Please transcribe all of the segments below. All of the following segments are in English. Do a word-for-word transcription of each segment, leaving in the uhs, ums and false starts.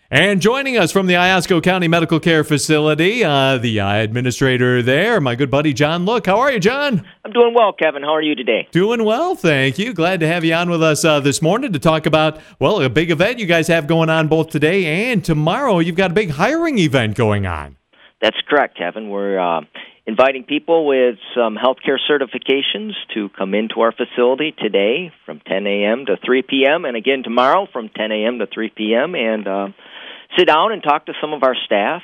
And joining us from the Iosco County Medical Care Facility, uh, the uh, administrator there, my good buddy John Look. How are you, John? I'm doing well, Kevin. How are you today? Doing well, thank you. Glad to have you on with us uh, this morning to talk about, well, a big event you guys have going on both today and tomorrow. You've got a big hiring event going on. That's correct, Kevin. We're uh, inviting people with some healthcare certifications to come into our facility today from ten a.m. to three p.m. and again tomorrow from ten a.m. to three p.m. and uh, sit down and talk to some of our staff,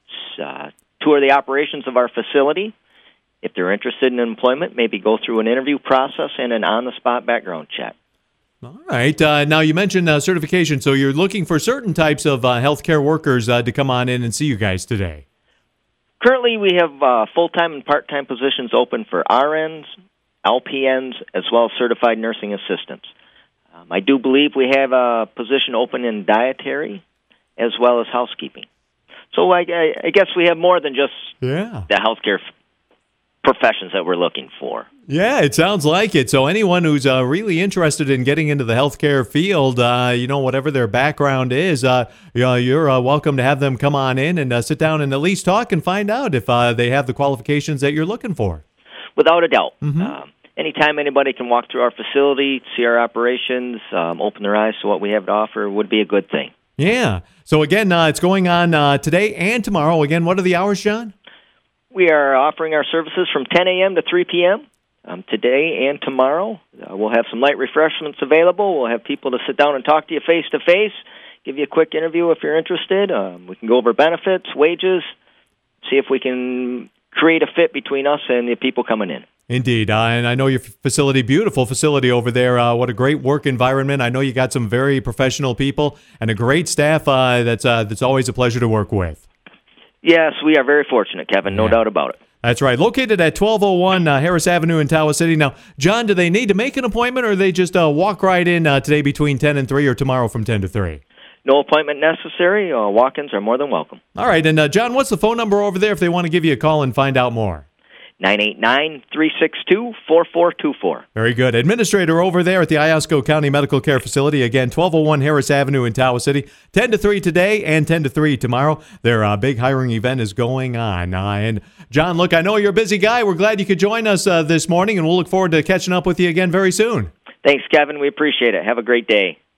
uh, tour the operations of our facility. If they're interested in employment, maybe go through an interview process and an on-the-spot background check. All right. Uh, now, you mentioned uh, certification, so you're looking for certain types of uh, healthcare workers uh, to come on in and see you guys today. Currently, we have uh, full-time and part-time positions open for R Ns, L P Ns, as well as certified nursing assistants. Um, I do believe we have a position open in dietary as well as housekeeping. So I, I, I guess we have more than just yeah. the healthcare f- professions that we're looking for. Yeah, it sounds like it. So anyone who's uh, really interested in getting into the healthcare field, uh, you know, whatever their background is, uh, you know, you're uh, welcome to have them come on in and uh, sit down and at least talk and find out if uh, they have the qualifications that you're looking for. Without a doubt. Mm-hmm. Um, anytime anybody can walk through our facility, see our operations, um, open their eyes to what we have to offer would be a good thing. Yeah. So again, uh, it's going on uh, today and tomorrow. Again, what are the hours, John? We are offering our services from ten a.m. to three p.m. Um, today and tomorrow. Uh, we'll have some light refreshments available. We'll have people to sit down and talk to you face-to-face, give you a quick interview if you're interested. Um, we can go over benefits, wages, see if we can create a fit between us and the people coming in. Indeed, uh, and I know your facility, beautiful facility over there. Uh, what a great work environment. I know you got some very professional people and a great staff uh, that's uh, that's always a pleasure to work with. Yes, we are very fortunate, Kevin, no yeah. doubt about it. That's right. Located at twelve oh one uh, Harris Avenue in Tawas City. Now, John, do they need to make an appointment or they just uh, walk right in uh, today between ten and three or tomorrow from ten to three? No appointment necessary. Uh, walk-ins are more than welcome. All right. And, uh, John, what's the phone number over there if they want to give you a call and find out more? nine eight nine, three six two, four four two four. Very good. Administrator over there at the Iosco County Medical Care Facility. Again, twelve oh one Harris Avenue in Tawas City. ten to three today and ten to three tomorrow. Their uh, big hiring event is going on. Uh, and, John, look, I know you're a busy guy. We're glad you could join us uh, this morning, and we'll look forward to catching up with you again very soon. Thanks, Kevin. We appreciate it. Have a great day.